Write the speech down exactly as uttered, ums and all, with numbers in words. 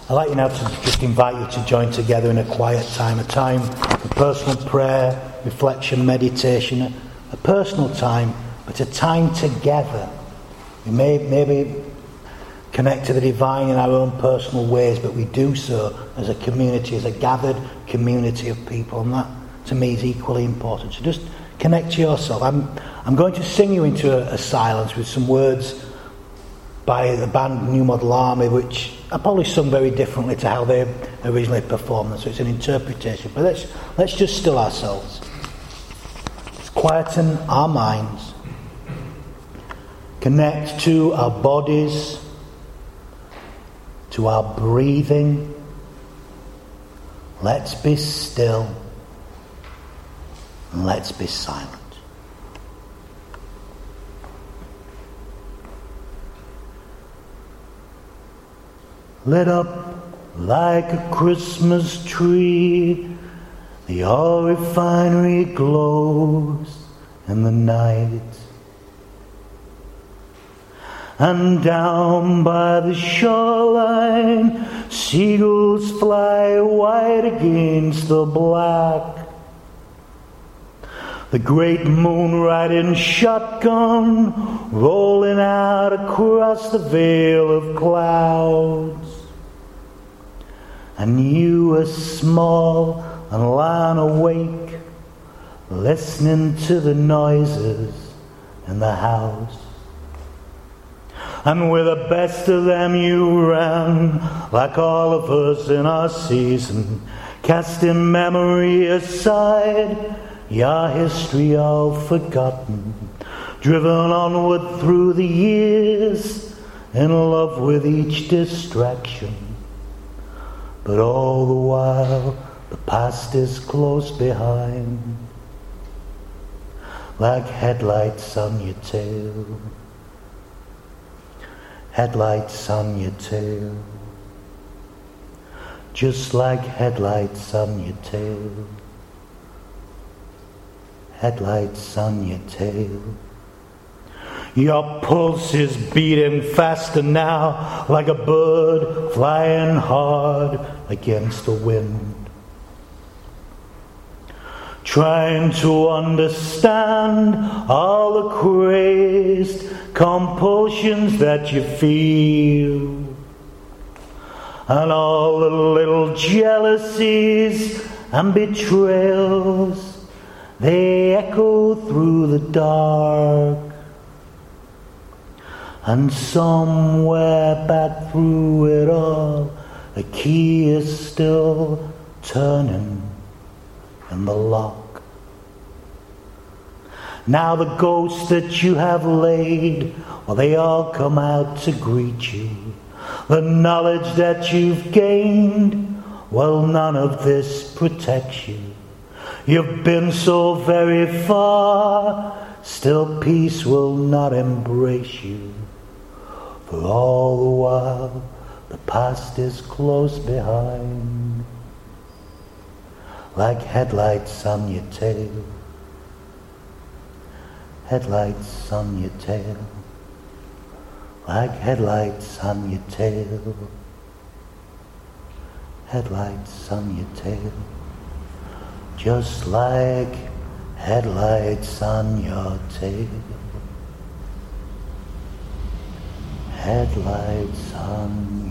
I'd like you now to just invite you to join together in a quiet time, a time of personal prayer, reflection, meditation, a personal time, but a time together. We may maybe connect to the divine in our own personal ways, but we do so as a community, as a gathered community of people, and that to me is equally important. So just connect to yourself. I'm I'm going to sing you into a, a silence with some words by the band New Model Army, which I probably sung very differently to how they originally performed them, so it's an interpretation. But let's let's just still ourselves. Let's quieten our minds. Connect to our bodies, to our breathing. Let's be still and let's be silent. Lit up like a Christmas tree, the oil refinery glows in the night. And down by the shoreline, seagulls fly white against the black. The great moon riding shotgun rolling out across the veil of clouds. And you were small and lying awake, listening to the noises in the house. And with the best of them you ran, like all of us in our season, casting memory aside, your history all forgotten, driven onward through the years, in love with each distraction. But all the while the past is close behind, like headlights on your tail. Headlights on your tail, just like headlights on your tail. Headlights on your tail. Your pulse is beating faster now, like a bird flying hard against the wind. Trying to understand all the crazed compulsions that you feel, and all the little jealousies and betrayals, they echo through the dark. And somewhere back through it all, a key is still turning in the lock. Now the ghosts that you have laid, well, they all come out to greet you. The knowledge that you've gained, well, none of this protects you. You've been so very far, still peace will not embrace you. For all the while, the past is close behind, like headlights on your tail. Headlights on your tail, like headlights on your tail. Headlights on your tail, just like headlights on your tail. Headlights on